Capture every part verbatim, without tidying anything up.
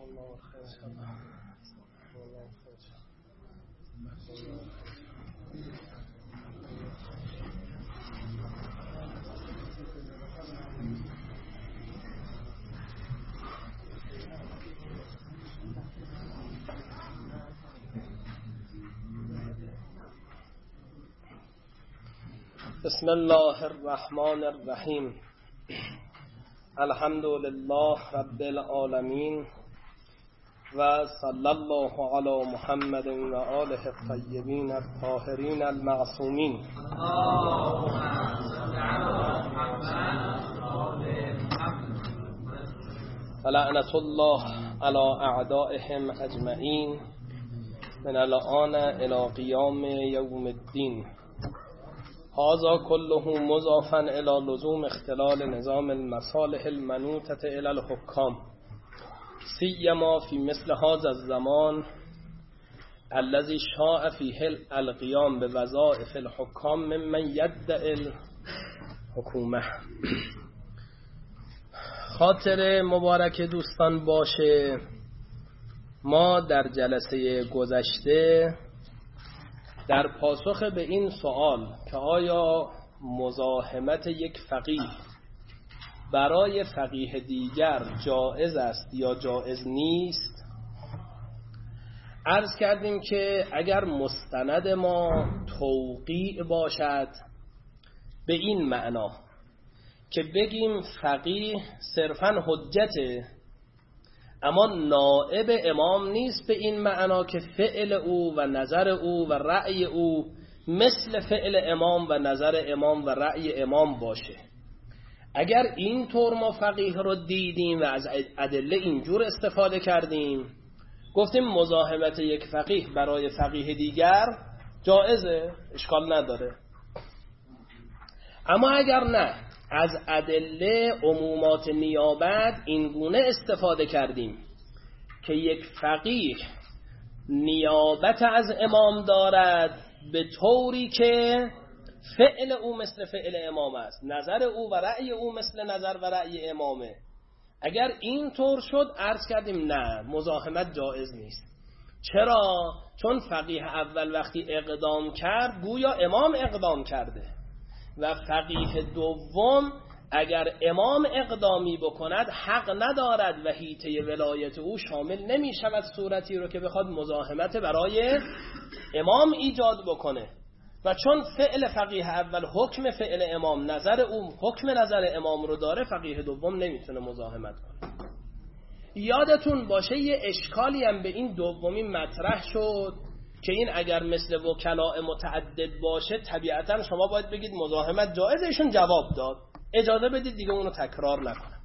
بسم الله الرحمن الرحیم. الحمد لله رب العالمین و صلی الله علی محمد و آله الطیبین الطاهرین المعصومین. لعنت الله علی اعدائهم اجمعین من الآن الی قیام یوم الدین. هذا كله مضافا الى لزوم اختلال نظام المصالح المنوطة الى الحكام سيما في مثل هذا الزمان الذي شاء فيه القيام بوظائف الحكام ممن يدعي الحكومة. خاطر مبارک دوستان باشه، ما در جلسه گذشته در پاسخ به این سوال که آیا مزاحمت یک فقیه برای فقیه دیگر جائز است یا جائز نیست، عرض کردیم که اگر مستند ما توقیع باشد به این معنا که بگیم فقیه صرفاً حجته اما نائب امام نیست، به این معنا که فعل او و نظر او و رأی او مثل فعل امام و نظر امام و رأی امام باشه. اگر این طور ما فقیه رو دیدیم و از ادله اینجور استفاده کردیم، گفتیم مزاحمت یک فقیه برای فقیه دیگر جائزه، اشکال نداره. اما اگر نه، از ادله عمومات نیابت این گونه استفاده کردیم که یک فقیه نیابت از امام دارد به طوری که فعل او مثل فعل امام است، نظر او و رأی او مثل نظر و رأی امامه. اگر این طور شد عرض کردیم نه، مزاحمت جایز نیست. چرا؟ چون فقیه اول وقتی اقدام کرد گویا امام اقدام کرده و فقیه دوم اگر امام اقدامی بکند حق ندارد و حیطه ولایت او شامل نمی شود صورتی رو که بخواد مزاحمت برای امام ایجاد بکنه. و چون فعل فقیه اول حکم فعل امام، نظر او حکم نظر امام رو داره، فقیه دوم نمیتونه مزاحمت کنه. یادتون باشه یه اشکالی هم به این دومی مطرح شد که این اگر مثل وکلاء متعدد باشه طبیعتا شما باید بگید مزاحمت جایزه. ایشون جواب داد اجازه بدید دیگه اونو تکرار نکنم.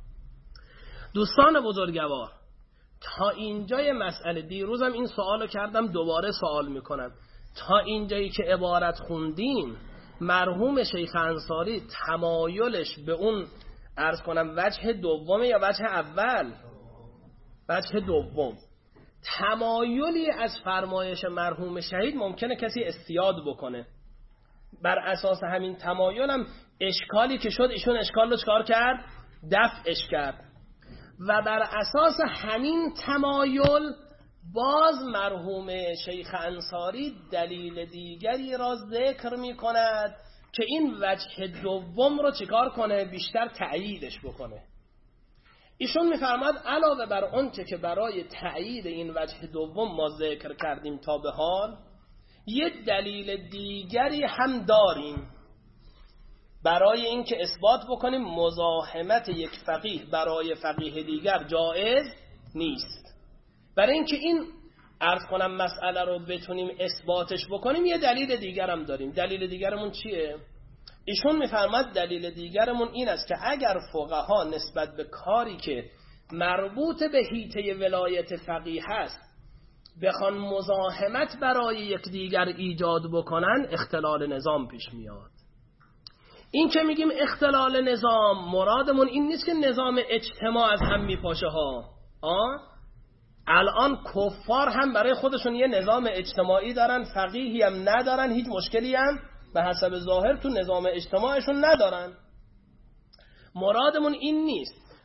دوستان بزرگوار، تا اینجای مسئله، دیروزم این سوالو کردم دوباره سوال میکنم، تا اینجایی که عبارت خوندیم مرحوم شیخ انصاری تمایلش به اون عرض کنم وجه دومه یا وجه اول؟ وجه دوم. تمایلی از فرمایش مرحوم شهید ممکنه کسی استیاد بکنه. بر اساس همین تمایل هم اشکالی که شد ایشون اشکال رو چکار کرد؟ دفعش کرد. و بر اساس همین تمایل باز مرحوم شیخ انصاری دلیل دیگری را ذکر می کند که این وجه دوم رو چکار کنه؟ بیشتر تأییدش بکنه. ایشون میفرماد علاوه بر آنچه که برای تأیید این وجه دوم ما ذکر کردیم تا به حال، یک دلیل دیگری هم داریم برای اینکه اثبات بکنیم مزاحمت یک فقیه برای فقیه دیگر جایز نیست. برای اینکه این عرض کنم مسئله رو بتونیم اثباتش بکنیم یه دلیل دیگر هم داریم. دلیل دیگرمون چیه؟ ایشون میفرماد دلیل دیگرمون این است که اگر فقها نسبت به کاری که مربوط به حیطه ولایت فقیه هست بخوان مزاحمت برای یک دیگر ایجاد بکنن، اختلال نظام پیش میاد. این که میگیم اختلال نظام، مرادمون این نیست که نظام اجتماع از هم میپاشه ها. آه؟ الان کفار هم برای خودشون یه نظام اجتماعی دارن، فقیهی هم ندارن، هیچ مشکلی هم به حسب ظاهر تو نظام اجتماعشون ندارن. مرادمون این نیست.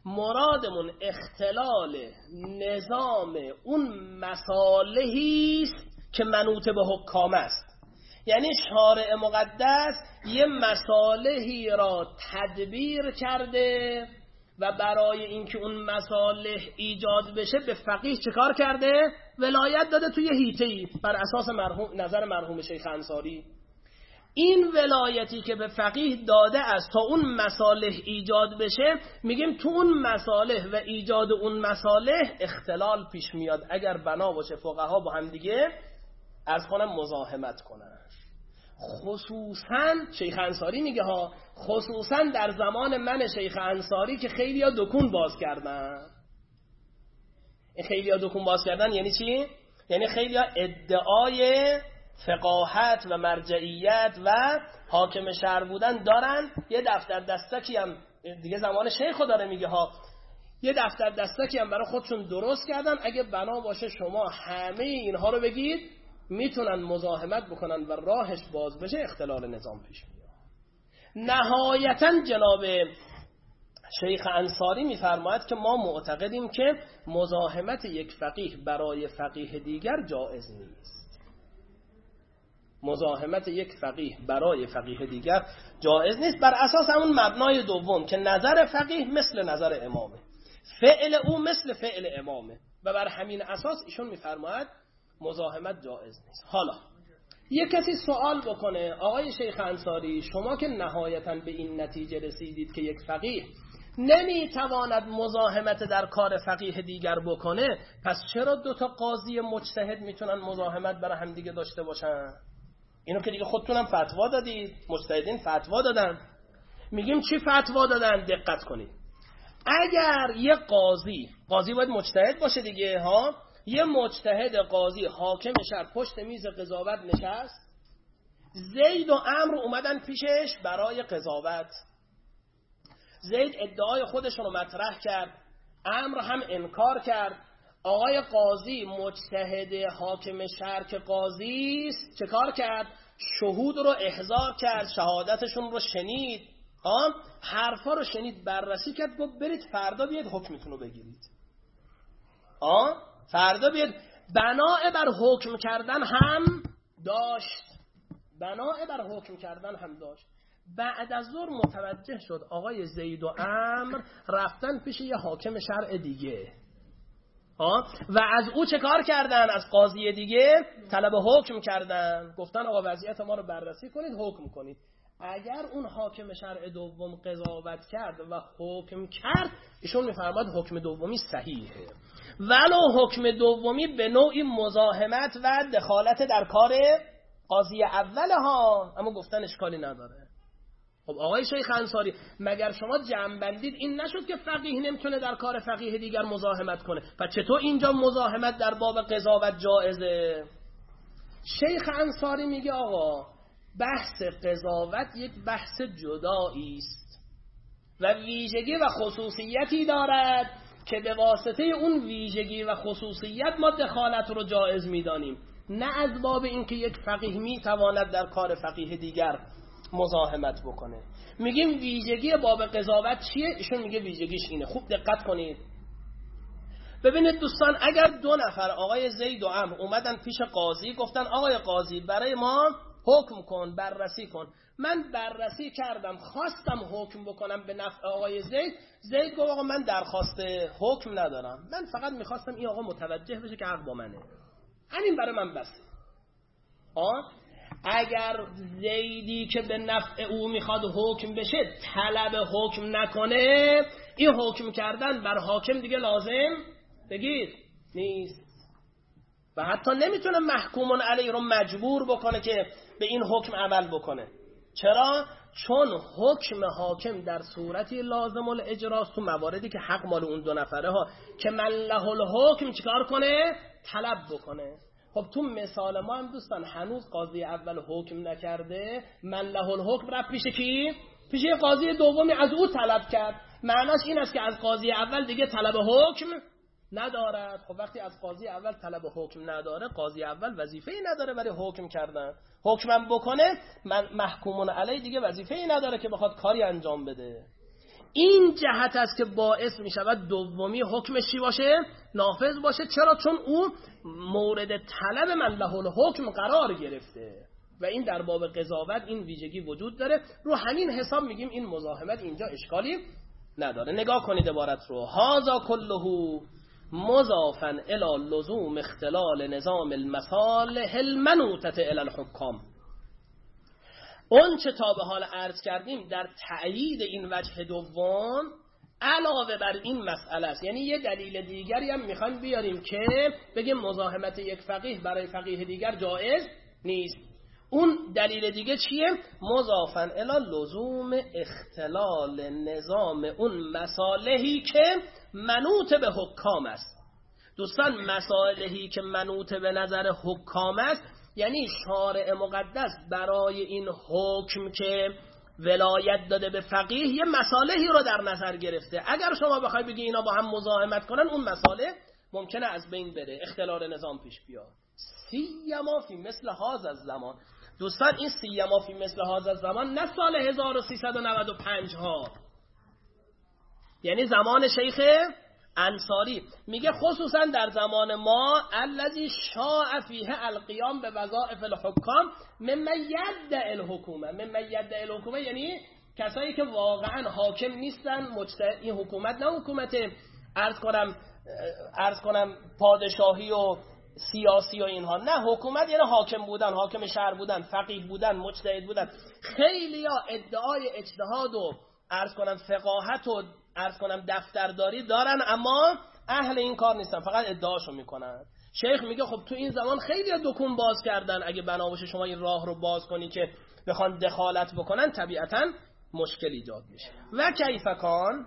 مرادمون اختلال نظام اون مصالحی است که منوط به حکام است. یعنی شارع مقدس یه مصالحی را تدبیر کرده و برای اینکه اون مصالح ایجاد بشه به فقیه چه کار کرده؟ ولایت داده توی حیطه‌ای بر اساس مرحوم نظر مرحوم شیخ انصاری. این ولایتی که به فقیه داده است تا اون مصالح ایجاد بشه، میگیم تو اون مصالح و ایجاد اون مصالح اختلال پیش میاد اگر بنا باشه فقها با هم دیگه از کنم مزاحمت کنن. خصوصا شیخ انصاری میگه ها، خصوصا در زمان من شیخ انصاری که خیلی ها دکون باز کردن. این خیلی ها دکون باز کردن یعنی چی؟ یعنی خیلی ها ادعای فقاهت و مرجعیت و حاکم شهر بودن دارن. یه دفتر دستکی هم دیگه زمان شیخو داره میگه ها، یه دفتر دستکی هم برای خودشون درست کردن. اگه بنا باشه شما همه اینها رو بگید میتونن مزاحمت بکنن و راهش باز بشه، اختلال نظام پیش میاد. نهایتا جناب شیخ انصاری میفرماید که ما معتقدیم که مزاحمت یک فقیه برای فقیه دیگر جایز نیست. مزاحمت یک فقیه برای فقیه دیگر جایز نیست بر اساس همون مبنای دوم که نظر فقیه مثل نظر امامه، فعل او مثل فعل امامه و بر همین اساس ایشون میفرماید مزاحمت جایز نیست. حالا یک کسی سوال بکنه آقای شیخ انصاری شما که نهایتاً به این نتیجه رسیدید که یک فقیه نمیتواند مزاحمت در کار فقیه دیگر بکنه، پس چرا دو تا قاضی مجتهد میتونن مزاحمت برای هم دیگه داشته باشن؟ اینو که دیگه خودتونم فتوا دادید، مجتهدین فتوا دادن. میگیم چی فتوا دادن؟ دقت کنید. اگر یه قاضی، قاضی باید مجتهد باشه دیگه ها، یه مجتهد قاضی حاکم شهر پشت میز قضاوت نشست، زید و عمرو اومدن پیشش برای قضاوت. زید ادعای خودشون رو مطرح کرد، عمرو هم انکار کرد. آقای قاضی مجتهد حاکم شهر که قاضی است چه کار کرد؟ شهود رو احضار کرد، شهادتشون رو شنید، ها حرفا رو شنید، بررسی کرد، گفت برید فردا بیاید حکمتون رو بگیرید. ها فردا بیاید. بناء بر حکم کردن هم داشت، بناء بر حکم کردن هم داشت. بعد از ظهر متوجه شد آقای زید و عمرو رفتن پیش یه حاکم شرع دیگه، ها و از او چه کار کردن؟ از قاضی دیگه طلب حکم کردن، گفتن آقا وضعیت ما رو بررسی کنید، حکم کنید. اگر اون حاکم شرع دوم قضاوت کرد و حکم کرد، ایشون میفرماد حکم دومی صحیحه، ولو حکم دومی به نوعی مزاحمت و دخالت در کار قاضی اول ها، اما گفتن اشکالی نداره. خب آقای شیخ انصاری مگر شما جمع بندید این نشد که فقیه نمیتونه در کار فقیه دیگر مزاحمت کنه؟ پس چطور اینجا مزاحمت در باب قضاوت جایزه؟ شیخ انصاری میگه آقا بحث قضاوت یک بحث جدایی است و ویژگی و خصوصیتی دارد که به واسطه اون ویژگی و خصوصیت ما دخالت رو جایز میدانیم، نه از باب اینکه یک فقیه میتواند در کار فقیه دیگر مزاحمت بکنه. میگیم ویژگی باب قضاوت چیه؟ ایشون میگه ویژگیش اینه. خوب دقت کنید ببینید دوستان، اگر دو نفر آقای زید و عمرو اومدن پیش قاضی گفتن آقای قاضی برای ما حکم کن، بررسی کن. من بررسی کردم، خواستم حکم بکنم به نفع آقای زید، زید گفت آقا من درخواست حکم ندارم، من فقط میخواستم این آقا متوجه بشه که حق با منه، همین برای من بسه. آه اگر زیدی که به نفع او میخواد حکم بشه طلب حکم نکنه، این حکم کردن بر حاکم دیگه لازم بگید نیست و حتی نمیتونه محکومون علیه رو مجبور بکنه که به این حکم عمل بکنه. چرا؟ چون حکم حاکم در صورتی لازم الاجراست تو مواردی که حق مال اون دو نفره ها که من له الحکم چیکار کنه؟ طلب بکنه. خب تو مثال ما هم دوستان هنوز قاضی اول حکم نکرده، من له الحکم رفت پیش کی؟ پیش قاضی دومی از او طلب کرد. معناش این است که از قاضی اول دیگه طلب حکم ندارد. خب وقتی از قاضی اول طلب حکم نداره، قاضی اول وظیفه‌ای نداره برای حکم کردن. حکمم بکنه من محکومون علی دیگه وظیفه‌ای نداره که بخواد کاری انجام بده. این جهت است که باعث می شود دومی حکمش چی باشه؟ نافذ باشه. چرا؟ چون او مورد طلب من له الحکم قرار گرفته و این در باب قضاوت این ویژگی وجود داره. رو همین حساب میگیم این مزاحمت اینجا اشکالی نداره. نگاه کنید عبارت رو. هذا كله مضافا الی لزوم اختلال نظام المصالح المنوطه الی الحکام. اون چه تا به حال عرض کردیم در تأیید این وجه دوم علاوه بر این مسئله است. یعنی یه دلیل دیگری هم میخوایم بیاریم که بگیم مزاحمت یک فقیه برای فقیه دیگر جایز نیست. اون دلیل دیگه چیه؟ مضافاً الی لزوم اختلال نظام اون مصالحی که منوط به حکام است. دوستان مصالحی که منوط به نظر حکام است یعنی شارع مقدس برای این حکم که ولایت داده به فقیه یه مصالحی رو در نظر گرفته. اگر شما بخوای بگی اینا با هم مزاحمت کنن اون مصالح ممکنه از بین بره، اختلال نظام پیش بیاد. سیما فی مثل هذا الزمان. دوستان این سیما فی مثل هذا الزمان نه سال هزار و سیصد و نود و پنج ها، یعنی زمان شیخ انصاری. میگه خصوصا در زمان ما الذی شاع فیه القیام به وظایف الحکام ممن یدعی الحکومه. ممن یدعی الحکومه یعنی کسایی که واقعا حاکم نیستن، مجتهد. این حکومت نه حکومت عرض کنم عرض کنم پادشاهی و سیاسی و اینها، نه، حکومت یعنی حاکم بودن، حاکم شهر بودن، فقیه بودن، مجتهد بودن. خیلی ها ادعای اجتهاد و عرض کنم فقاهت و عرض کنم دفترداری دارن اما اهل این کار نیستن، فقط ادعاشو میکنن. شیخ میگه خب تو این زمان خیلی دکون باز کردن، اگه بنا باشه شما این راه رو باز کنی که بخوان دخالت بکنن طبیعتا مشکل ایجاد میشه. و کیف کان،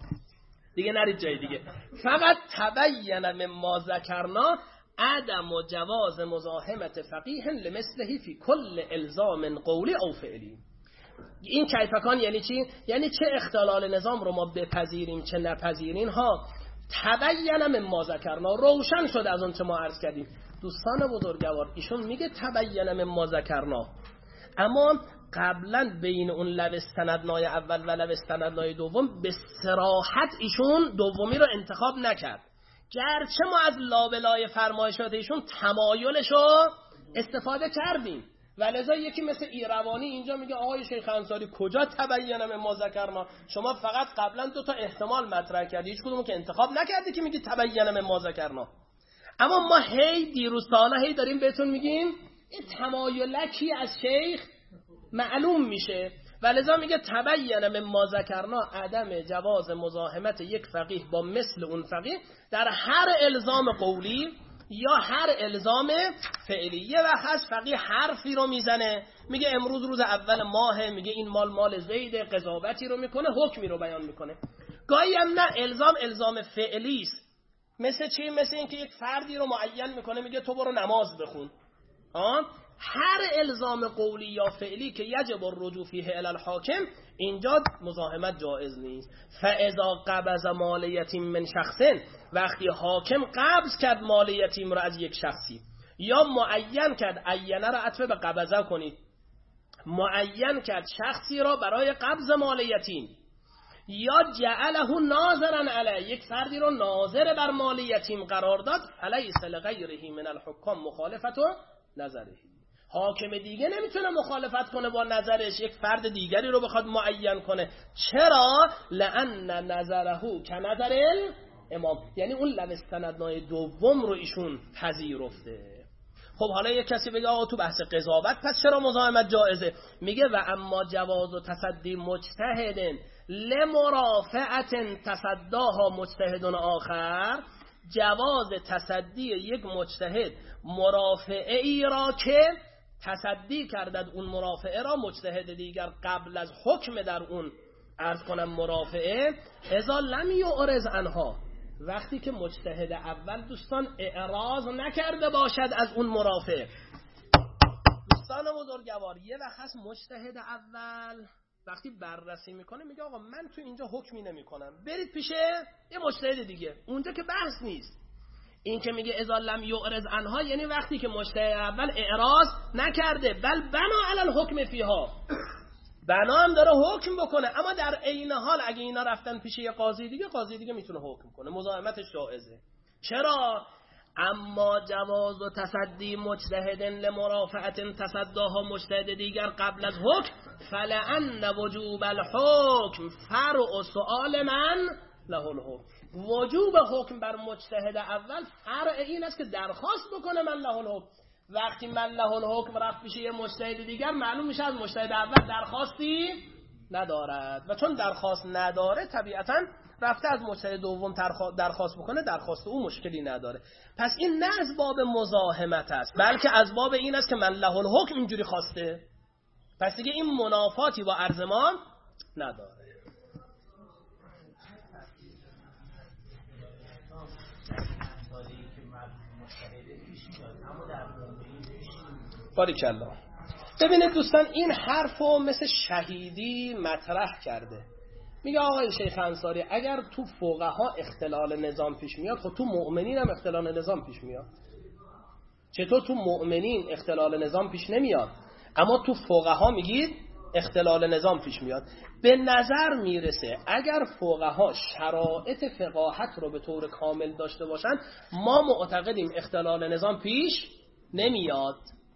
دیگه نرید جای دیگه. فقط تبین مما ذکرنا عدم و جواز مزاحمت فقیه لمثله فی کل الزام قولی او فعلی. این کیفکان یعنی چی؟ یعنی چه اختلال نظام رو ما بپذیریم چه نپذیریم ها. تبین مما ذکرنا، روشن شد از اون چه ما عرض کردیم. دوستان بزرگوار ایشون میگه تبین مما ذکرنا، اما قبلا بین اون لب استندنای اول و لب استندنای دوم به صراحت ایشون دومی رو انتخاب نکرد، گرچه ما از لابلای فرمایشات ایشون تمایلشو استفاده کردیم. ولذا یکی مثل ایروانی اینجا میگه آقای شیخ انصاری کجا تبین مما ذکرنا؟ شما فقط قبلا دو تا احتمال مطرح کردی، هیچ کدومو که انتخاب نکردی که میگی تبین مما ذکرنا. اما ما هی دیروز سالا هی داریم بهتون میگیم این تمایلکی از شیخ معلوم میشه. ولذا میگه تبین مما ذکرنا عدم جواز مزاحمت یک فقیه با مثل اون فقیه در هر الزام قولی یا هر الزام فعلی. یه وقت هست فقیه حرفی رو میزنه، میگه امروز روز اول ماه، میگه این مال مال زید، قضاوتی رو میکنه، حکمی رو بیان میکنه. گاهی هم نه، الزام الزام فعلی است. مثل چی؟ مثل اینکه یک فردی رو معین میکنه، میگه تو برو نماز بخون. ها، هر الزام قولی یا فعلی که یجب الرجوع فیه الی الحاکم اینجا مزاحمت جایز نیست. فاذا قبض مال یتیم من شخص، وقتی حاکم قبض کرد مال یتیم را از یک شخصی، یا معین کرد، عینه را عطف به قبضه کنید، معین کرد شخصی را برای قبض مال یتیم، یا جعله ناظرا علی، یک فردی رو ناظر بر مال یتیم قرار داد، الیس لغیره من الحکام مخالفت نظره. حاکم دیگه نمیتونه مخالفت کنه با نظرش، یک فرد دیگری رو بخواد معین کنه. چرا؟ لأن نظره کنظر الامام، یعنی اون لب استندنای دوم رو ایشون پذیرفته. خب حالا یک کسی بگه آقا تو بحث قضاوت پس چرا مزاحمت جایزه؟ میگه و اما جواز و تصدی مجتهد لمرافعت تصداها مجتهد آخر، جواز تصدی یک مجتهد مرافعه ای را که تصدی کردد اون مرافعه را مجتهد دیگر قبل از حکم در اون عرض کنم مرافعه، اذا لم یعرض عنها، وقتی که مجتهد اول دوستان اعراض نکرده باشد از اون مرافعه. دوستان بزرگوار یه وقت هست مجتهد اول وقتی بررسی میکنه میگه آقا من تو اینجا حکمی نمیکنم، برید پیش یه مجتهد دیگه، اونجا که بحث نیست. این که میگه اذا لم یعرض عنها یعنی وقتی که مجتهد اول اعراض نکرده، بل بنا علی الحکم فیها، بنا هم داره حکم بکنه، اما در عین حال اگه اینا رفتن پیش یه قاضی دیگه، قاضی دیگه میتونه حکم کنه، مزاحمتش جایزه. چرا؟ اما جواز و تصدی مجتهد لمرافعت تصداها مجتهد دیگر قبل از حکم فلأن وجوب الحکم فرع سؤال من له الحکم. وجوب حکم بر مجتهد اول فرع این است که درخواست بکنه من له الحکم. وقتی من له الحکم رفت پیش یه مجتهد دیگر، معلوم میشه از مجتهد اول درخواستی ندارد و چون درخواست نداره طبیعتاً رفته از مجتهد دوم درخواست بکنه، درخواست او مشکلی نداره. پس این نه از باب مزاحمت است، بلکه از باب این است که من له الحکم اینجوری خواسته، پس دیگه این منافاتی با عرض ما نداره. باریکالله. ببینید دوستان، این حرفو مثل شهیدی مطرح کرده. میگه آقای شیخ انصاری اگر تو فقها اختلال نظام پیش میاد، خب تو مؤمنین هم اختلال نظام پیش میاد. چطور تو مؤمنین اختلال نظام پیش نمیاد اما تو فقها میگید اختلال نظام پیش میاد؟ به نظر میرسه اگر فقها شرایط فقاهت رو به طور کامل داشته باشن، ما معتقدیم اختلال نظام پیش نمیاد.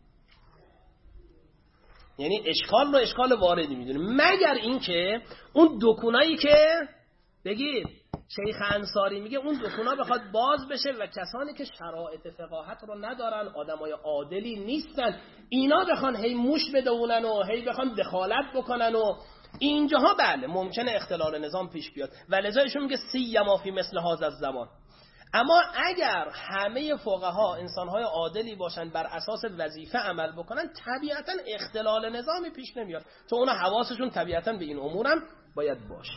یعنی اشکال رو اشکال واردی میدونیم، مگر اینکه اون دکونایی که بگید شیخ انصاری میگه اون دکونا بخواد باز بشه و کسانی که شرایط فقاهت رو ندارن، آدمای عادلی نیستن، اینا بخوان هی موش بدونن و هی بخوان دخالت بکنن و اینجاها بله ممکنه اختلال نظام پیش بیاد و لذا ایشون میگه سیما فی مثل هذا الزمان. اما اگر همه فقها انسانهای عادلی باشن، بر اساس وظیفه عمل بکنن، طبیعتا اختلال نظامی پیش نمیاد، چون اونا حواسشون طبیعتا به این امور هم باید باشه.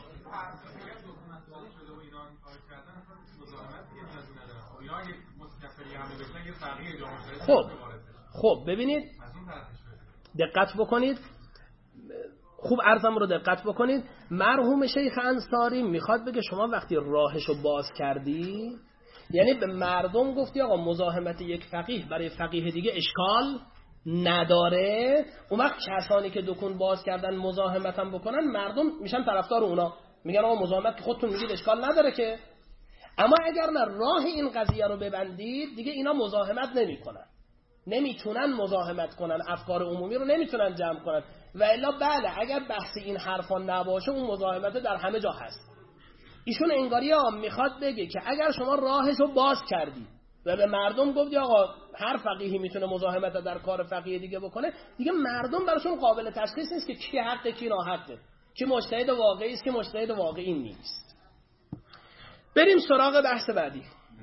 خب خب ببینید، دقت بکنید، خوب عرضم رو دقت بکنید. مرحوم شیخ انصاری میخواد بگه شما وقتی راهشو باز کردی، یعنی به مردم گفتی آقا مزاحمت یک فقیه برای فقیه دیگه اشکال نداره، اون وقت کسانی که دکون باز کردن مزاحمت هم بکنن، مردم میشن طرفدار اونا، میگن آقا مزاحمت که خودتون میگید اشکال نداره که. اما اگر نه راه این قضیه رو ببندید، دیگه اینا مزاحمت نمیکنن، نمیتونن مزاحمت کنن، افکار عمومی رو نمیتونن جمع کنن. و الا بله اگر بحث این حرفا نباشه اون مزاحمت در همه جا هست. ایشون انگاری ها میخواد بگه که اگر شما راهشو باز کردی و به مردم گفتی آقا هر فقیهی میتونه مزاحمت در کار فقیه دیگه بکنه، دیگه مردم براشون قابل تشخیص نیست که کی حقه کی ناحقه، کی مجتهد واقعی است کی مجتهد واقعی نیست. بریم سراغ بحث بعدی.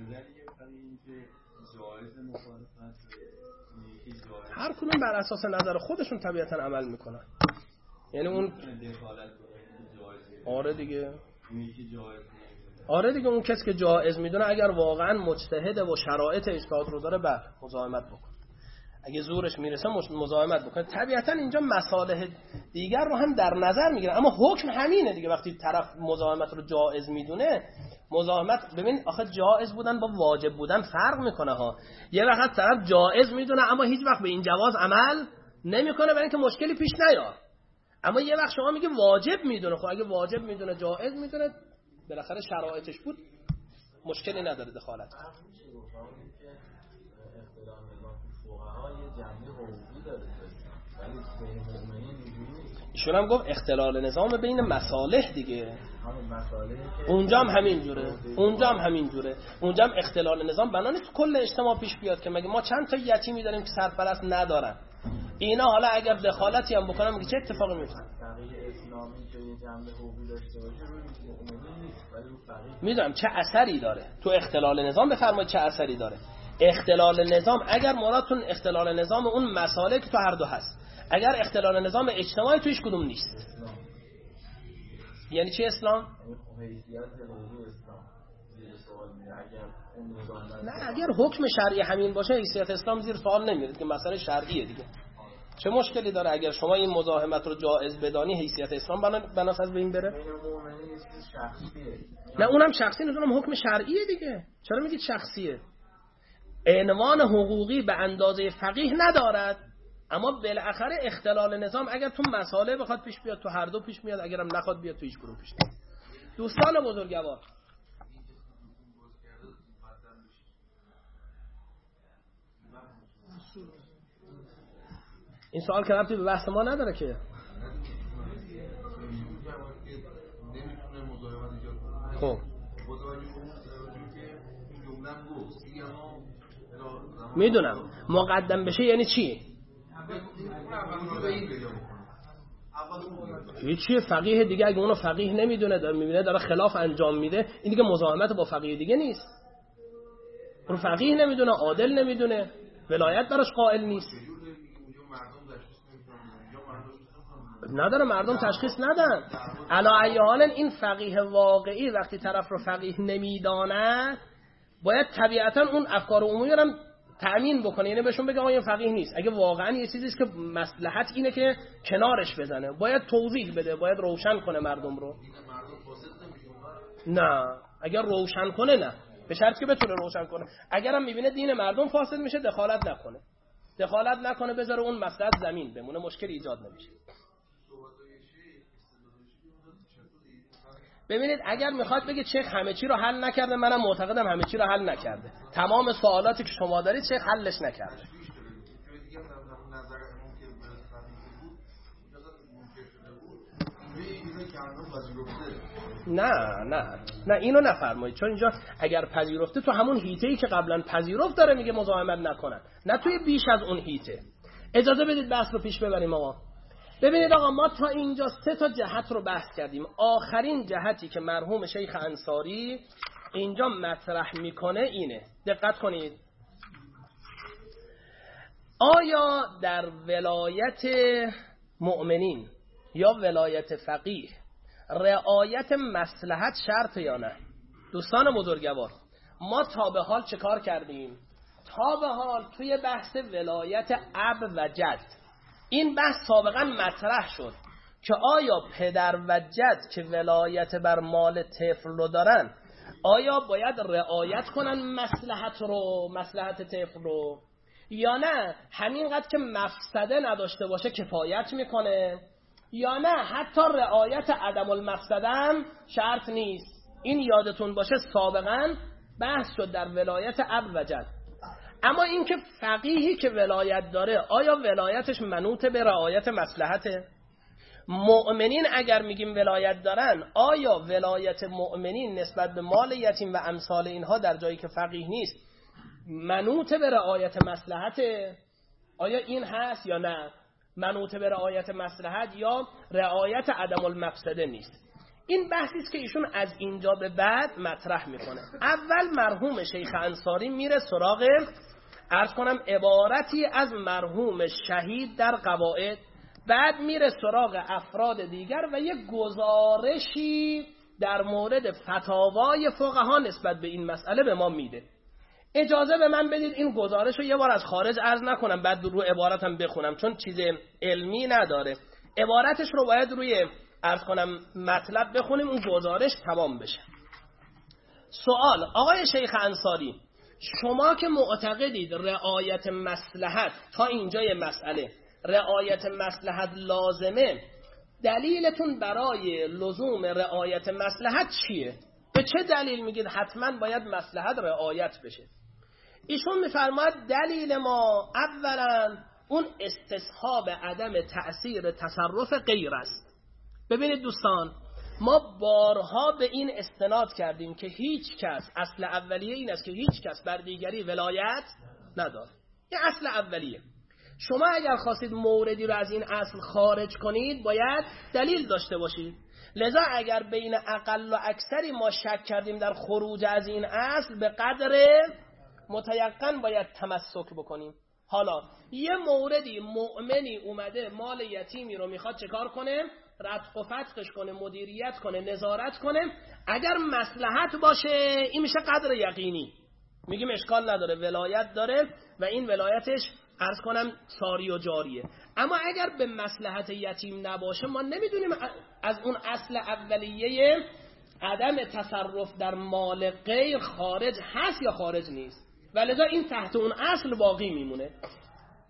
هر کدوم بر اساس نظر خودشون طبیعتا عمل میکنن. یعنی اون آره دیگه آره دیگه اون کسی که جایز میدونه اگر واقعا مجتهد و شرایط اجتهاد رو داره بر مزاحمت بکن، اگه زورش میرسه مزاحمت بکنه. طبیعتا اینجا مصالح دیگر رو هم در نظر میگیرن، اما حکم همینه دیگه. وقتی طرف مزاحمت رو جایز میدونه، مزاحمت ببین آخه جایز بودن با واجب بودن فرق میکنه ها. یه وقت طرف جایز میدونه اما هیچ وقت به این جواز عمل نمیکنه برای اینکه مشکلی پیش نیاد. اما یه وقت شما میگه واجب میدونه، خب اگه واجب میدونه جایز میدونه، بالاخره شرایطش بود، مشکلی نداره دخالت. ایشون هم گفت اختلال نظام بین مصالح دیگه، اونجا هم همین جوره، اونجا هم همین جوره، اونجا هم اختلال نظام بنانه تو کل اجتماع پیش بیاد که مگه ما چند تا یتیمی داریم که سرپرست ندارن، اینا حالا اگر دخالتی هم بکنن میگه چه اتفاقی میفته؟ میدونم چه اثری داره تو اختلال نظام، بفرمایید چه اثری داره. اختلال نظام اگر مرادتون اختلال نظام اون مسائل که تو هر دو هست، اگر اختلال نظام اجتماعی تویش کدوم نیست. یعنی چی اسلام؟ نه اگر حکم شرعی همین باشه حیثیت اسلام زیر سوال نمیره که مسئله شرعیه دیگه. چه مشکلی داره اگر شما این مزاحمت رو جایز بدانی، حیثیت اسلام بناس از بین بره؟ نه اونم شخصی نیست، اونم حکم شرعیه دیگه. چرا میگید شخصیه؟ عنوان حقوقی به اندازه فقیه ندارد. اما بالاخره اختلال نظام اگر تو مساله بخواد پیش بیاد تو هر دو پیش میاد، اگرم نخواد بیاد تو هیچ کدوم پیش نیاد. دوستان بزرگوار، این سوال که ربطی به بحث ما نداره که. خب میدونم مقدم بشه یعنی چی؟ هیچی. فقیه دیگه اگه اونو فقیه نمیدونه، داره میبینه داره خلاف انجام میده، این دیگه مزاحمت با فقیه دیگه نیست. اون فقیه نمیدونه، عادل نمیدونه، ولایت براش قائل نیست. نداره مردم تشخیص ندن. علا ای حال این فقیه واقعی وقتی طرف رو فقیه نمیدانه باید طبیعتا اون افکار عمومی رو هم تأمین بکنه، یعنی بهشون بگه آقا این فقیه نیست. اگه واقعا یه چیزی است که مصلحت اینه که کنارش بزنه، باید توضیح بده، باید روشن کنه مردم رو. نه اگر روشن کنه، نه به شرطی که بتونه روشن کنه. اگرم میبینه دین مردم فاسد میشه دخالت نکنه، دخالت نکنه، بذاره اون مصلحت زمین بمونه، مشکل ایجاد نمیشه. ببینید اگر میخواد بگه شیخ همه چی رو حل نکرده، منم معتقدم همه چی رو حل نکرده. تمام سوالاتی که شما دارید شیخ حلش نکرده. نه نه نه اینو نفرمایید، چون اینجا اگر پذیرفته تو همون هیته‌ای که قبلا پذیرفت داره میگه مزاحمت نکنن، نه توی بیش از اون هیته. اجازه بدید بحث رو پیش ببریم آقا. ببینید آقا ما تا اینجا سه تا جهت رو بحث کردیم. آخرین جهتی که مرحوم شیخ انصاری اینجا مطرح میکنه اینه، دقت کنید. آیا در ولایت مؤمنین یا ولایت فقیه رعایت مصلحت شرط یا نه؟ دوستان بزرگوار، ما تا به حال چه کار کردیم؟ تا به حال توی بحث ولایت اب و جد این بحث سابقا مطرح شد که آیا پدر و جد که ولایت بر مال طفل رو دارن آیا باید رعایت کنن مصلحت رو، مصلحت طفل رو، یا نه همینقدر که مفسده نداشته باشه کفایت میکنه، یا نه حتی رعایت عدم المفسده هم شرط نیست. این یادتون باشه سابقا بحث شد در ولایت اب و جد. اما این که فقیهی که ولایت داره آیا ولایتش منوط به رعایت مصلحته؟ مؤمنین اگر میگیم ولایت دارن آیا ولایت مؤمنین نسبت به مال یتیم و امثال اینها در جایی که فقیه نیست منوط به رعایت مصلحته؟ آیا این هست یا نه؟ منوط به رعایت مصلحت یا رعایت عدم المفسده نیست؟ این بحثی است که ایشون از اینجا به بعد مطرح میکنه. اول مرحوم شیخ انصاری میره سراغ عرض کنم عبارتی از مرحوم شهید در قواعد، بعد میره سراغ افراد دیگر و یک گزارشی در مورد فتاوای فقها نسبت به این مسئله به ما میده. اجازه به من بدید این گزارش رو یه بار از خارج عرض نکنم، بعد رو عبارتم بخونم چون چیز علمی نداره. عبارتش رو باید روی عرض کنم مطلب بخونیم اون گزارش تمام بشه. سوال: آقای شیخ انصاری، شما که معتقدید رعایت مصلحت تا اینجای مسئله رعایت مصلحت لازمه، دلیلتون برای لزوم رعایت مصلحت چیه؟ به چه دلیل میگید حتما باید مصلحت رعایت بشه؟ ایشون میفرماید دلیل ما اولا اون استصحاب عدم تأثیر تصرف غیر است. ببینید دوستان، ما بارها به این استناد کردیم که هیچ کس، اصل اولیه این است که هیچ کس بر دیگری ولایت نداره. این اصل اولیه. شما اگر خواستید موردی رو از این اصل خارج کنید باید دلیل داشته باشید. لذا اگر بین اقل و اکثری ما شک کردیم در خروج از این اصل به قدر متیقن باید تمسک بکنیم. حالا یه موردی مؤمنی اومده مال یتیمی رو میخواد چکار کنه؟ رتق و فتقش کنه، مدیریت کنه، نظارت کنه. اگر مصلحت باشه این میشه قدر یقینی، میگیم اشکال نداره، ولایت داره و این ولایتش عرض کنم ساری و جاریه. اما اگر به مصلحت یتیم نباشه ما نمیدونیم از اون اصل اولیه عدم تصرف در مال غیر خارج هست یا خارج نیست، ولذا این تحت اون اصل باقی میمونه.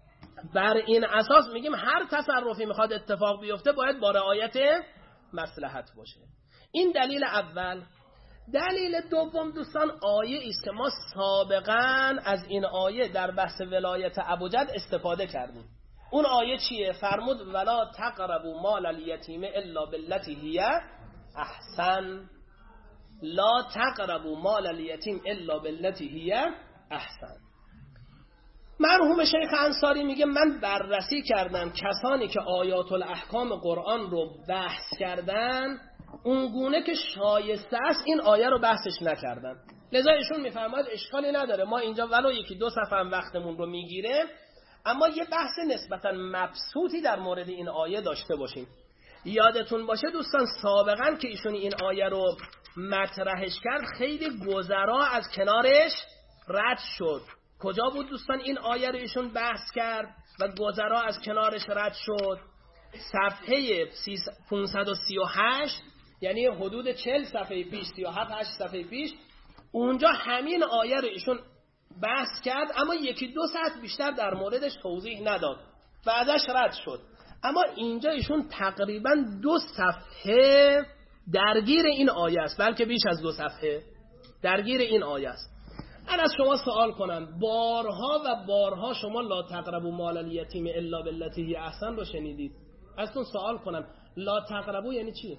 بر این اساس میگیم هر تصرفی میخواد اتفاق بیفته باید با رعایت مصلحت باشه. این دلیل اول. دلیل دوم دوستان آیه است که ما سابقا از این آیه در بحث ولایت ابوجد استفاده کردیم. اون آیه چیه؟ فرمود ولا تقربوا مال الیتیم الا بالتی هی احسن. لا تقربوا مال الیتیم الا بالتی هی احسن. مرحوم شیخ انصاری میگه من بررسی کردم کسانی که آیات الاحکام قرآن رو بحث کردن اونگونه که شایسته است این آیه رو بحثش نکردن. لذا ایشون میفرماید اشکالی نداره ما اینجا ولو یکی دو صفحه هم وقتمون رو میگیره اما یه بحث نسبتا مبسوطی در مورد این آیه داشته باشیم. یادتون باشه دوستان سابقا که ایشون این آیه رو مطرحش کرد خیلی گذرا از کنارش رد شد. کجا بود دوستان این آیه رو ایشون بحث کرد و گذرا از کنارش رد شد؟ صفحه پانصد و سی و هشت، یعنی حدود چهل صفحه پیش، سی و هفت هشت صفحه پیش، اونجا همین آیه رو ایشون بحث کرد اما یکی دو ساعت بیشتر در موردش توضیح نداد و ازش رد شد. اما اینجا ایشون تقریبا دو صفحه درگیر این آیه است، بلکه بیش از دو صفحه درگیر این آیه است. من از شما سوال کنم، بارها و بارها شما لا تقربوا مال الیتیم الا بالتی هی احسن رو شنیدید. ازتون سوال کنم لا تقربوا یعنی چی؟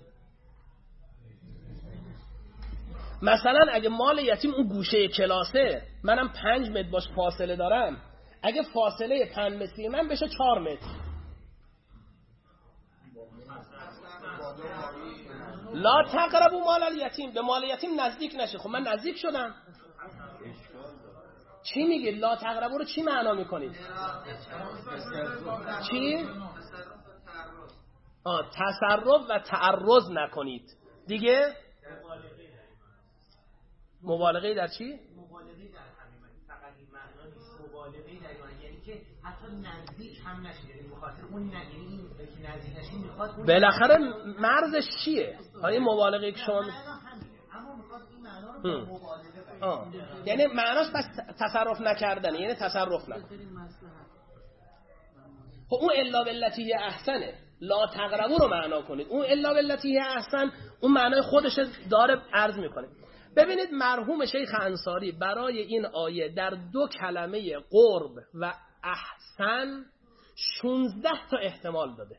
مثلا اگه مال یتیم اون گوشه کلاسه منم پنج متر باش فاصله دارم، اگه فاصله پنج متری من بشه چهار متر، لا تقربوا مال الیتیم، به مال یتیم نزدیک نشه. خب من نزدیک شدم. چی میگه لا تقربوا رو چی معنا میکنید؟ چی؟ آه تصرف و تعرض نکنید دیگه. مبالغه در چی؟ مبالغه در همین فقط این معنا نیست، مبالغه در این یعنی که حتی نزدیک هم نشه، یعنی بخاطر اون یعنی که نزدیک نشه میخواد اون بالاخره مرزش چیه؟ آیا مبالغه که شما اما میخواد این معنا رو با مبالغه آه یعنی معناش بس تصرف نکردن، یعنی تصرف نکن. خب اون الا بالتی هی احسنه، لا تقربوا رو معنا کنید. اون الا بالتی هی احسن اون معنای خودش داره عرض میکنه. ببینید مرحوم شیخ انصاری برای این آیه در دو کلمه قرب و احسن شانزده تا احتمال داده.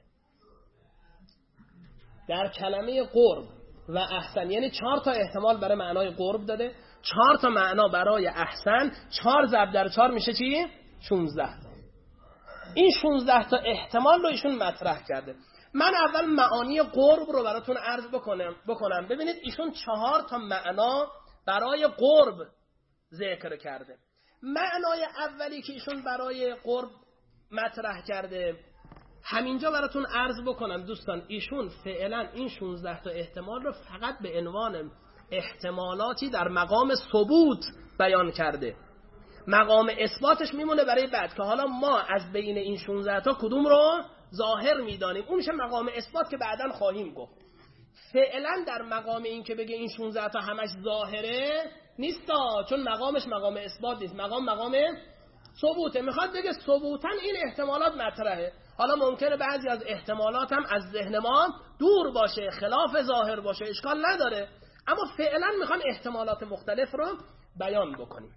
در کلمه قرب و احسن یعنی چهار تا احتمال برای معنای قرب داده، چهار تا معنا برای احسن، چهار ضرب در چهار میشه چی؟ شانزده تا. این شانزده تا احتمال رو ایشون مطرح کرده. من اول معانی قرب رو براتون عرض بکنم بکنم ببینید ایشون چهار تا معنا برای قرب ذکر کرده. معنای اولی که ایشون برای قرب مطرح کرده همینجا براتون عرض بکنم دوستان. ایشون فعلا این شانزده تا احتمال رو فقط به عنوان احتمالاتی در مقام ثبوت بیان کرده. مقام اثباتش میمونه برای بعد که حالا ما از بین این شانزده تا کدوم رو ظاهر میدانیم، اون میشه مقام اثبات که بعداً خواهیم گفت. فعلا در مقام این که بگه این شانزده تا همش ظاهره نیستا، چون مقامش مقام اثبات نیست، مقام مقام ثبوته. میخواد بگه ثبوتاً این احتمالات مطرحه. حالا ممکنه بعضی از احتمالات هم از ذهن ما دور باشه، خلاف ظاهر باشه، اشکال نداره، اما فعلا میخوان احتمالات مختلف رو بیان بکنیم.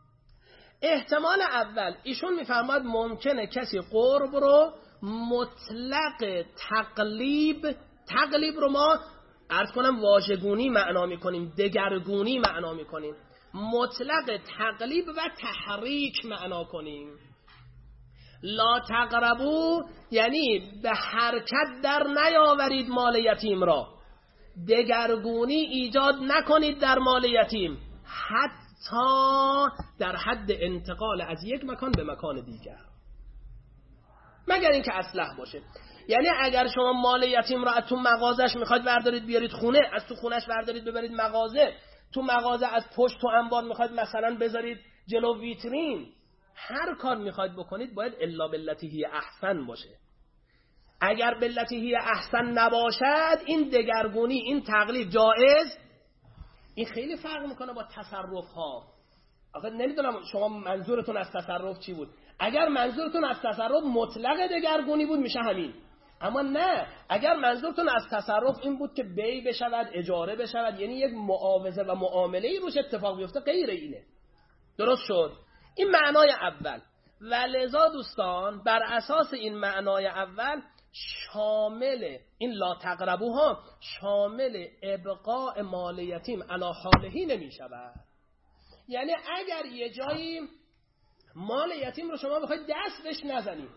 احتمال اول ایشون میفرماد ممکنه کسی قرب رو مطلق تقلیب، تقلیب رو ما عرض کنم واژگونی معنا میکنیم، دگرگونی معنا میکنیم، مطلق تقلیب و تحریک معنا کنیم. لا تقربوا یعنی به حرکت در نیاورید مال یتیم را، دگرگونی ایجاد نکنید در مال یتیم، حتی در حد انتقال از یک مکان به مکان دیگر، مگر اینکه اصلح باشه. یعنی اگر شما مال یتیم را از تو مغازش میخواید بردارید بیارید خونه، از تو خونش بردارید ببرید مغازه، تو مغازه از پشت تو انبار میخواید مثلا بذارید جلو ویترین، هر کار میخواید بکنید باید الا بالتی هی احسن باشه. اگر بالتی هی احسن نباشد این دگرگونی، این تقلید جایز. این خیلی فرق میکنه با تصرف ها. آخه نمیدونم شما منظورتون از تصرف چی بود. اگر منظورتون از تصرف مطلق دگرگونی بود میشه همین. اما نه، اگر منظورتون از تصرف این بود که بی بشود، اجاره بشود، یعنی یک معاوضه و معامله‌ای روش اتفاق بیفته، غیر اینه. درست شد؟ این معنای اول. و لذا دوستان بر اساس این معنای اول شامل این لا تقربوها شامل ابقاء مال یتیم علی حالهی نمی شود. یعنی اگر یه جایی مال یتیم رو شما بخواید دست بهش نزنید،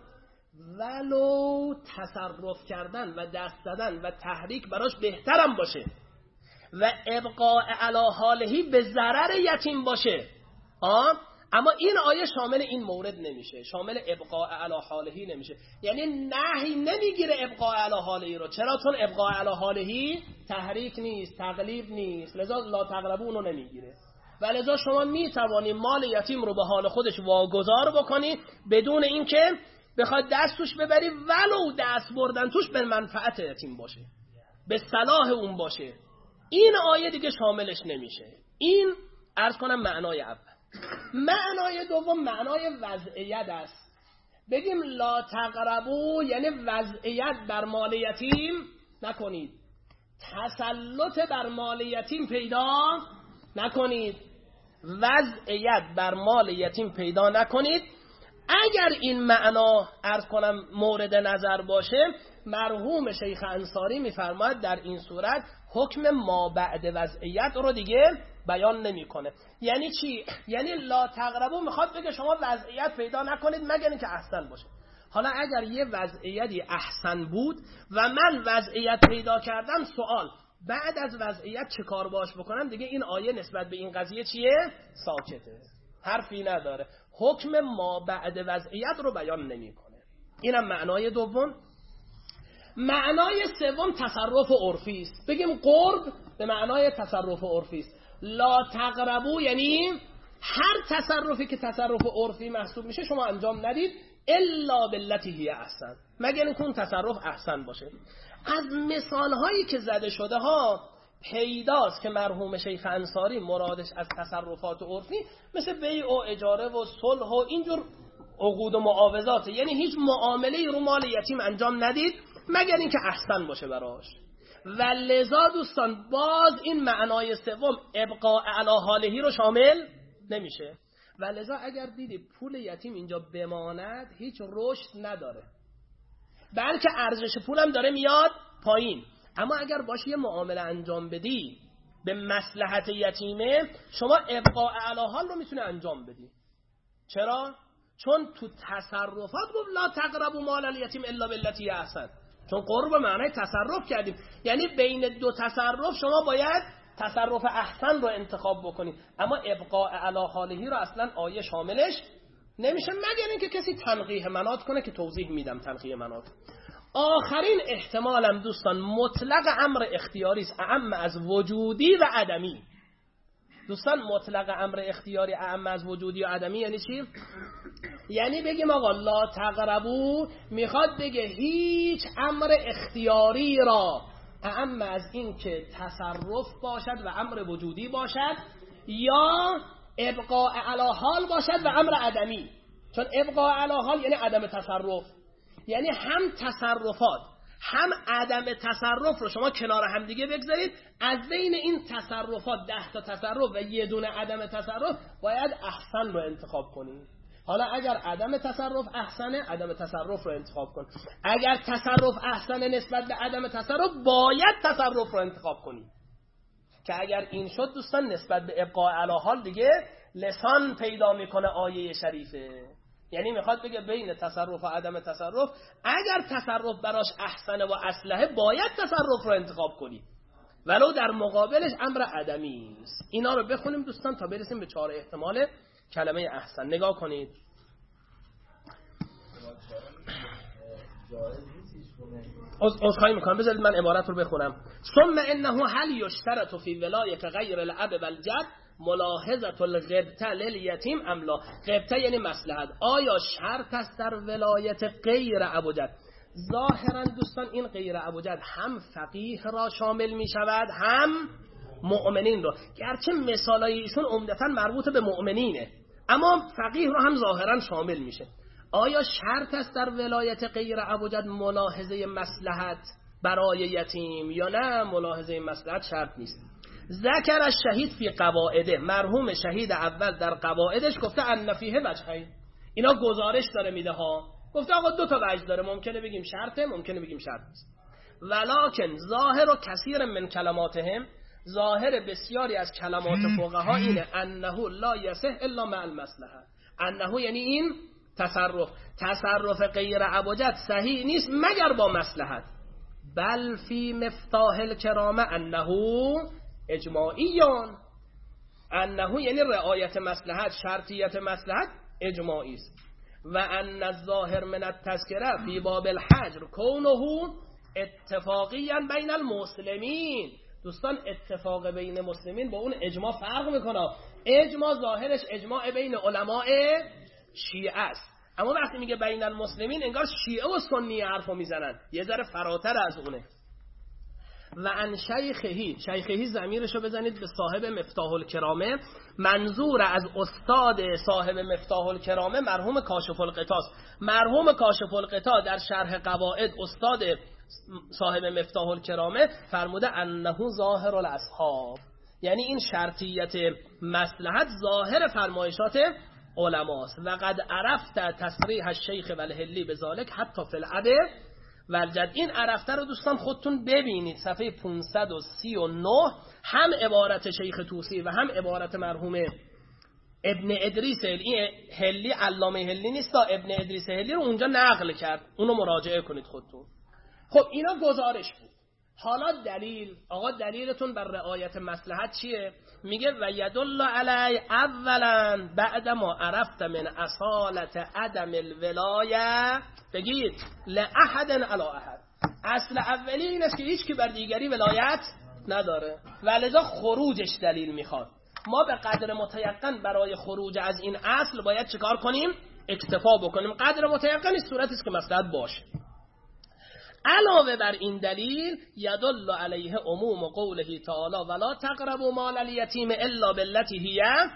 ولو تصرف کردن و دست زدن و تحریک براش بهترم باشه و ابقاء علی حالهی به ضرر یتیم باشه، آه اما این آیه شامل این مورد نمیشه، شامل ابقاء علی حالهی نمیشه. یعنی نهی نمیگیره ابقاء علی حالهی رو. چرا؟ چون ابقاء علی حالهی تحریک نیست، تقلیب نیست، لذا لا تقربون رو نمیگیره. و لذا شما میتوانید مال یتیم رو به حال خودش واگذار بکنید بدون اینکه بخواد دست توش ببری، ولو دست بردن توش به منفعت یتیم باشه، به صلاح اون باشه. این آیه دیگه شاملش نمیشه. این عرض کنم معنای اول. معنای دوم معنای وضعیت است. بگیم لا تقربو یعنی وضعیت بر مال یتیم نکنید، تسلط بر مال یتیم پیدا نکنید، وضعیت بر مال یتیم پیدا نکنید. اگر این معنا عرض کنم مورد نظر باشه، مرحوم شیخ انصاری میفرماید در این صورت حکم ما بعد وضعیت رو دیگه بیان نمیکنه. یعنی چی؟ یعنی لا تقربو میخواد بگه شما وضعیت پیدا نکنید مگر اینکه احسن باشه. حالا اگر یه وضعیتی احسن بود و من وضعیت پیدا کردم، سوال بعد از وضعیت چه کار باش بکنم؟ دیگه این آیه نسبت به این قضیه چیه؟ ساکته، حرفی نداره، حکم ما بعد وضعیت رو بیان نمیکنه. اینم معنای دوم. معنای سوم تصرف عرفی است. بگیم قرب به معنای تصرف عرفی است. لا تقربو یعنی هر تصرفی که تصرف عرفی محسوب میشه شما انجام ندید الا باللتی هی احسن، مگر اینکه اون تصرف احسن باشه. از مثال هایی که زده شده ها پیداست که مرحوم شیخ انصاری مرادش از تصرفات عرفی مثل بیع و اجاره و صلح و اینجور عقود و معاوضات، یعنی هیچ معامله رو مال یتیم انجام ندید مگر اینکه احسن باشه براش. و لذا دوستان باز این معنای سوم ابقاء علی حالهی رو شامل نمیشه. و لذا اگر دیدی پول یتیم اینجا بماند هیچ رشد نداره، بلکه ارزش پولم داره میاد پایین. اما اگر باشه یه معامله انجام بدی به مصلحت یتیمه، شما ابقاء علی حال رو میتونه انجام بدی. چرا؟ چون تو تصرفات گفت لا تقربوا مال الیتیم الا بالتی احسن، چون قرب معنای تصرف کردیم. یعنی بین دو تصرف شما باید تصرف احسن رو انتخاب بکنید، اما ابقاء علی حالهی رو اصلا آیه شاملش نمیشه مگر اینکه کسی تنقیح منات کنه که توضیح میدم تنقیح منات. آخرین احتمالم دوستان مطلق امر اختیاری است، اعم از وجودی و عدمی. دوستان مطلق امر اختیاری اعم از وجودی و عدمی یعنی چی؟ یعنی بگیم آقا لا تقربو میخواد بگه هیچ امر اختیاری را اعم از این که تصرف باشد و امر وجودی باشد یا ابقاء علی حال باشد و امر عدمی. چون ابقاء علی حال یعنی عدم تصرف، یعنی هم تصرفات هم عدم تصرف رو شما کنار هم دیگه بگذارید، از بین این تصرفات ده تا تصرف و یه دونه عدم تصرف باید احسن رو انتخاب کنید. حالا اگر عدم تصرف احسنه، عدم تصرف رو انتخاب کن. اگر تصرف احسنه نسبت به عدم تصرف، باید تصرف رو انتخاب کنید. که اگر این شد دوستان نسبت به ابقاء علی حال دیگه لسان پیدا میکنه آیه شریفه. یعنی میخواد بگه بین تصرف و عدم تصرف، اگر تصرف براش احسنه و اصلحه باید تصرف رو انتخاب کنید، ولو در مقابلش امر عدمی است. اینا رو بخونیم دوستان تا برسیم به چهار احتمال کلمه احسن. نگاه کنید. از خواهی میکنم بذارید من عبارت رو بخونم. ثم انه هل یشترط فی ولایت غیر الاب والجد ملاحظه الغبطه للیتیم ام لا. غبطه یعنی مصلحت. آیا شرط است در ولایت غیر اب و جد؟ ظاهرا دوستان این غیر اب و جد هم فقیه را شامل می شود هم مؤمنین را، گرچه مثالای ایشون عمدتا مربوط به مؤمنینه، اما فقیه رو هم ظاهرا شامل میشه. آیا شرط است در ولایت غیر ابوجد ملاحظه مصلحت برای یتیم یا نه؟ ملاحظه مصلحت شرط نیست. ذکر الشهید فی قواعده، مرحوم شهید اول در قواعدش گفته ان فیه وجهین، اینا گزارش داره میده ها، گفته آقا دو تا وجه داره، ممکنه بگیم شرطه، ممکنه بگیم شرط نیست. ولکن ظاهر و کثیر من کلماتهم، ظاهر بسیاری از کلمات فقها اینه انه لا یصح الا مع المصلحه، انه یعنی این تصرف تصرف غیر ابوجد صحیح نیست مگر با مصلحت. بل فی مفتاح الکرامه انه اجماعیان، انه یعنی رعایت مصلحت، شرطیت مصلحت اجماعی است. و ان الظاهر من التذکره فی باب الحجر کونه اتفاقیا بین المسلمین. دوستان اتفاق بین مسلمین با اون اجماع فرق میکنه. اجماع ظاهرش اجماع بین علماء شیعه است، اما وقتی میگه بین المسلمین انگار شیعه و سنی حرفو میزنن، یه ذره فراتر از اونه. و ان شیخهی، شیخهی ضمیرشو بزنید به صاحب مفتاح الکرامه، منظور از استاد صاحب مفتاح الکرامه مرحوم کاشف الغطا. مرحوم کاشف الغطا در شرح قواعد استاد صاحب مفتاح الکرامه فرموده انه ظاهر الاصحاب، یعنی این شرطیت مصلحت ظاهر فرمایشات علماست. و قد عرفت تصریح الشیخ والهلی بذالک حتی فی العده والجد. این عرفته رو دوستان خودتون ببینید صفحه پانصد و سی و نه، هم عبارت شیخ طوسی و هم عبارت مرحوم ابن ادریس هلی، هلی علامه هلی نیست، ابن ادریس هلی رو اونجا نقل کرد، اونو مراجعه کنید خودتون. خب اینا گزارش بود. حالا دلیل، آقا دلیلتون بر رعایت مصلحت چیه؟ میگه و یدل علی اولا بعد ما عرفت من اصالت عدم الولایه، بگید لأحد علی احد، اصل اولی این است که هیچ کی بر دیگری ولایت نداره و لذا خروجش دلیل میخواد. ما به قدر متیقن برای خروج از این اصل باید چیکار کنیم؟ اکتفا بکنیم. قدر متیقن صورتی است که مصلحت باشه. علاوه بر این دلیل یدل علیه عموم قوله تعالی ولا تقربوا مال الیتیم الا بالتی هی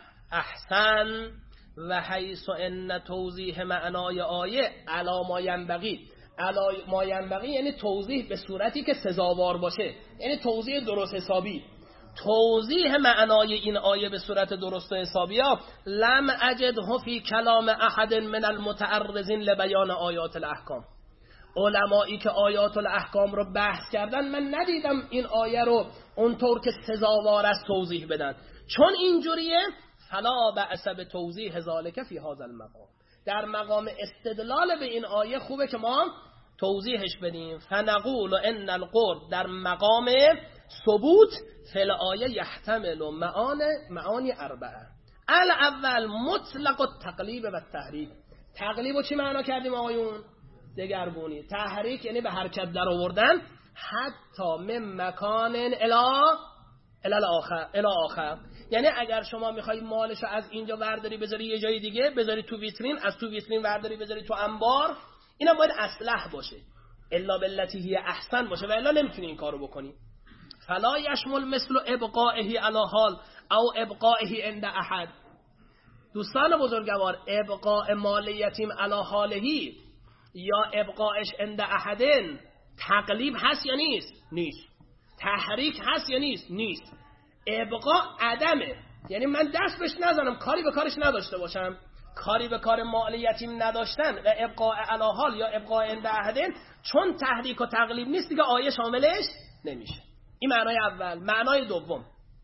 احسن، و حیث ان توضیح معنای آیه علا ما ینبغی، علا ما ینبغی یعنی توضیح به صورتی که سزاوار باشه، یعنی توضیح درست حسابی. توضیح معنای این آیه به صورت درست و حسابی ها لم اجده فی کلام احد من المتعرضین لبیان آیات الاحکام. علمایی که آیات الاحکام رو بحث کردن من ندیدم این آیه رو اونطور که سزاوار است توضیح بدن. چون اینجوریه فلا بأس به توضیح ذالک فی هذا المقام، در مقام استدلال به این آیه خوبه که ما توضیحش بدیم. فنقول ان القرب در مقام ثبوت فی الآیه یحتمل معانی معانی اربعه. الاول مطلق التقلیب و التحریک. تقلیب رو چی معنا کردیم آقایون؟ دگرگونی. تحریک یعنی به حرکت در آوردن، حتی من مکان الی الی آخر الی آخر، یعنی اگر شما میخوای مالشو از اینجا ورداری بذاری یه جای دیگه، بذاری تو ویترین، از تو ویترین ورداری بذاری تو انبار، اینا باید اصلح باشه، الا بالتی هی احسن باشه، و الا نمیتونی این کارو بکنی. فلا یشمل مثل ابقائه علی حال او ابقائه عند احد. دوستان بزرگوار، ابقاء مال یتیم علی حالهی یا ابقاءش عند احدن تقلیب هست یا نیست؟ نیست. تحریک هست یا نیست؟ نیست. ابقاء عدمه، یعنی من دست بهش نزنم، کاری به کارش نداشته باشم، کاری به کار مال یتیم نداشتن و ابقاء علی حال یا ابقاء عند احدن، چون تحریک و تقلیب نیست دیگه آیه شاملش نمیشه. این معنای اول. معنای دوم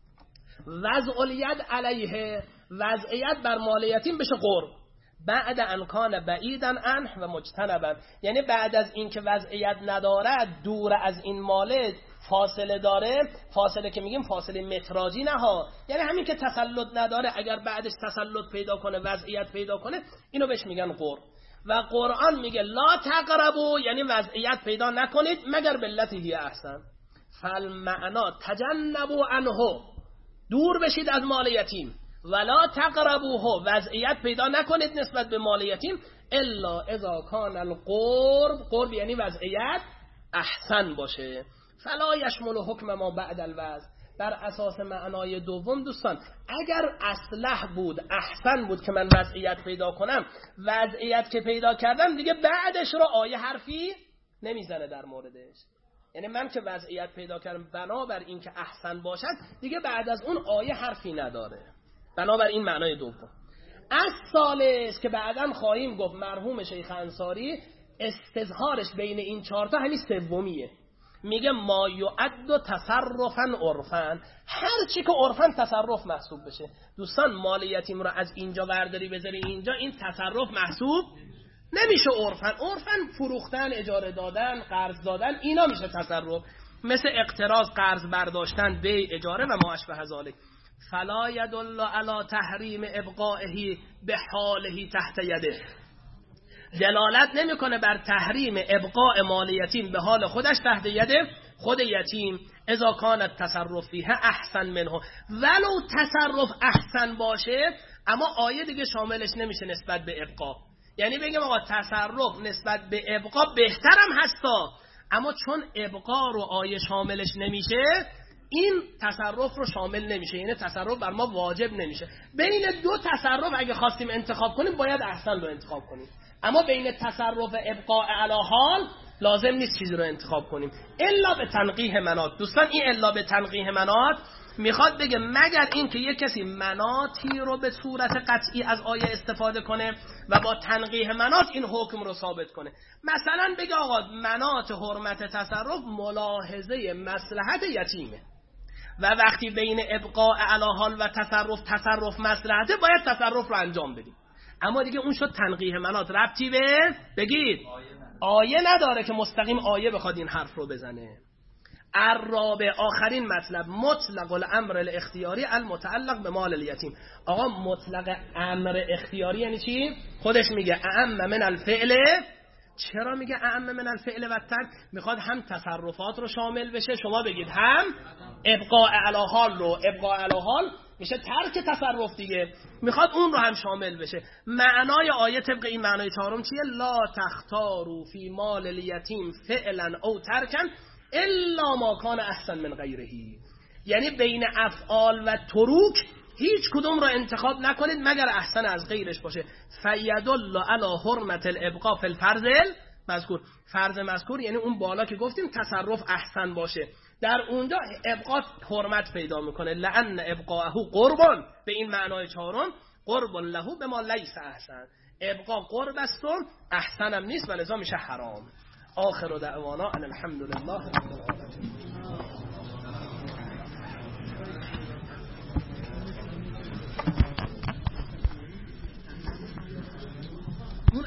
وضع الید علیه، وضعیت بر مال یتیم بشه قرب، بعد ان کان بعیدا عنه و مجتنبا، یعنی بعد از این که وضعیت نداره، دور از این مال، فاصله داره. فاصله که میگیم فاصله متراژی نه ها، یعنی همین که تسلط نداره، اگر بعدش تسلط پیدا کنه، وضعیت پیدا کنه، اینو بهش میگن قرب. و قرآن میگه لا تقربوا، یعنی وضعیت پیدا نکنید مگر بالتی هی احسن. فالمعنا تجنبوا عنه، دور بشید از مال یتیم، ولا تقربوه، وضعیت پیدا نکنید نسبت به مال یتیم، الا اذا کان القرب، قرب یعنی وضعیت احسن باشه. فلا یشمل حکم ما بعد الوضع، بر اساس معنای دوم دوستان اگر اصلح بود احسن بود که من وضعیت پیدا کنم، وضعیت که پیدا کردم دیگه بعدش رو آیه حرفی نمیزنه در موردش. یعنی من که وضعیت پیدا کردم بنابر این که احسن باشد دیگه بعد از اون آیه حرفی نداره، بنابر این معنای دوم. از سالس که بعداً خواهیم گفت مرحوم شیخ انصاری استظهارش بین این چهارتا همین سومیه، میگه ما یعد تصرفا عرفا، هر چی که عرفا تصرف محسوب بشه. دوستان مال یتیم رو از اینجا برداری بذاری اینجا، این تصرف محسوب نمیشه عرفا. عرفا فروختن، اجاره دادن، قرض دادن، اینا میشه تصرف، مثل اقتراض، قرض برداشتن، بیع، اجاره و ما اشبه ذلک. فلا یدل علی تحریم ابقائه به حاله تحت یده، دلالت نمیکنه بر تحریم ابقاء مال یتیم به حال خودش تحت یده خود یتیم، اذا کانت تصرف فیه احسن منه، ولو تصرف احسن باشه اما آیه دیگه شاملش نمیشه نسبت به ابقاء. یعنی بگیم آقا تصرف نسبت به ابقاء بهترم هستا، اما چون ابقاء رو آیه شاملش نمیشه این تصرف رو شامل نمیشه، یعنی تصرف بر ما واجب نمیشه. بین دو تصرف اگه خواستیم انتخاب کنیم باید احسن رو انتخاب کنیم، اما بین تصرف ابقاء علی حال لازم نیست چیزی رو انتخاب کنیم الا به تنقیح منات. دوستان این الا به تنقیح منات میخواد بگه مگر این که یک کسی مناتی رو به صورت قطعی از آیه استفاده کنه و با تنقیح منات این حکم رو ثابت کنه. مثلا بگه آقا منات حرمت تصرف ملاحظه مصلحت یتیمه و وقتی بین ابقاء علی حال و تصرف تصرف مصلحته باید تصرف رو انجام بدیم، اما دیگه اون شد تنقیح منات، ربطی به بگید آیه نداره که مستقیم آیه بخواد این حرف رو بزنه. الرابع آخرین مطلب مطلق الامر الاختیاری المتعلق به مال الیتیم. آقا مطلق امر اختیاری یعنی چی؟ خودش میگه اعم من الفعل. چرا میگه اعم من الفعل و الترک؟ میخواد هم تصرفات رو شامل بشه، شما بگید هم ابقاء علی حال رو، ابقاء علی حال میشه ترک تصرف دیگه، میخواد اون رو هم شامل بشه. معنای آیه طبق این معنای چهارم چیه؟ لا تختاروا فی مال الیتیم فعلا او ترکا الا ما کان احسن من غیره، یعنی بین افعال و تروک هیچ کدوم رو انتخاب نکنید مگر احسن از غیرش باشه. فیدل علی حرمت الابقاء فی الفرض مذکور، فرض مذکور یعنی اون بالا که گفتیم تصرف احسن باشه، در اونجا ابقاء حرمت پیدا میکنه. لأن ابقاءه قربان، به این معنای چهارم قربان له به ما لیس احسن، ابقاء قرب است و احسن هم نیست و لذا میشه حرام. آخر دعوانا ان الحمد لله رب العالمین.